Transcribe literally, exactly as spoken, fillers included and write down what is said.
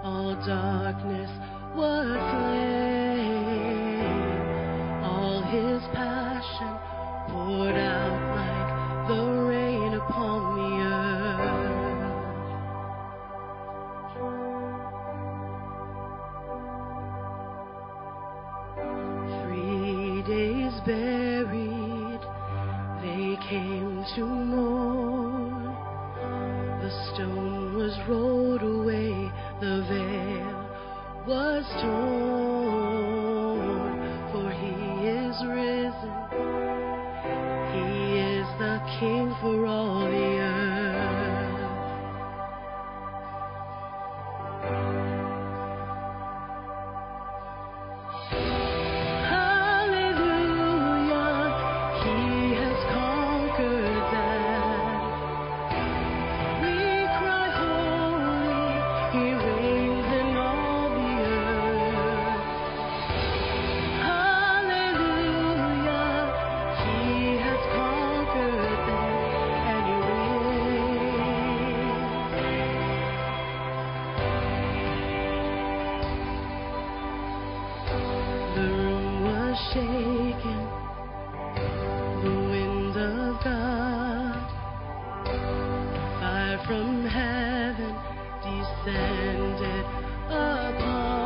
All darkness was slain. All his passion poured out like the rain upon the earth. Three days buried, they came to mourn. The stone was rolled away, the veil was torn, for he is risen. He is the King for all the earth. Hallelujah, he has conquered death. We cry holy, he reigns in all the earth. Hallelujah, he has conquered death and he reigns. The room was shaken, the wind of God. Fire from heaven descended upon